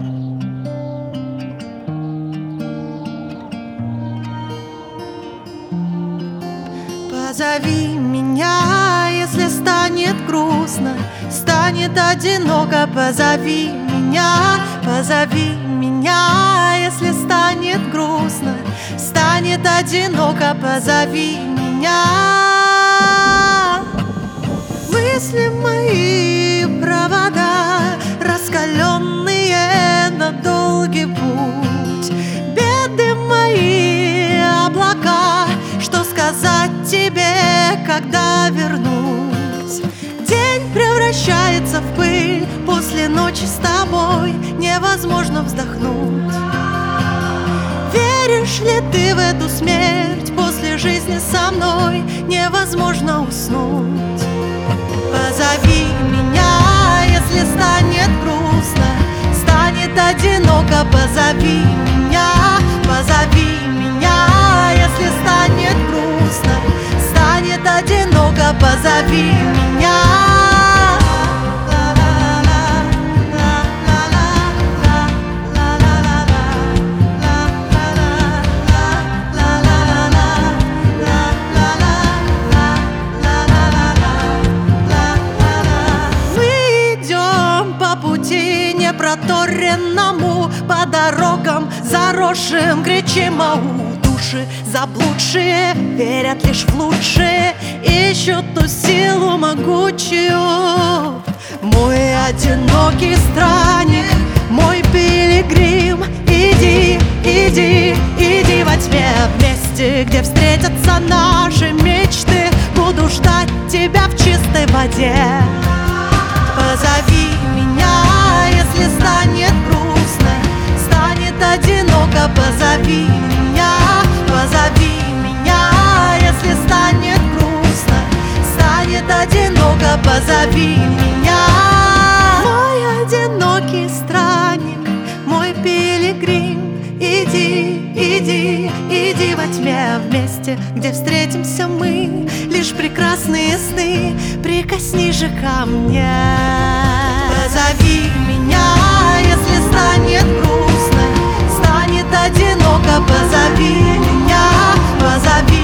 Позови меня, если станет грустно, станет одиноко. Позови меня, если станет грустно, станет одиноко. Позови меня. Мысли мои провода, раскаленные на долгий путь. Беды мои облака, что сказать тебе, когда вернусь? День превращается в пыль, после ночи с тобой невозможно вздохнуть. Веришь ли ты в эту смерть? После жизни со мной невозможно уснуть. Позови меня, если станет грустно, станет одиноко. Позови меня, если станет грустно, станет одиноко. Позови меня. Проторенному по дорогам заросшим, кричим ау. Души заблудшие верят лишь в лучшее, ищут ту силу могучую. Мой одинокий странник, мой пилигрим, иди, иди, иди во тьме, вместе, где встретятся наши мечты. Буду ждать тебя в чистой воде. Позови меня, если станет грустно, станет одиноко. Позови меня, если станет грустно, станет одиноко. Позови меня. Мой одинокий странник, мой пилигрим, иди, иди, иди во тьме, вместе, где встретимся мы. Лишь прекрасные сны, прикоснись же ко мне. Позови меня, если станет грустно, станет одиноко. Позови меня,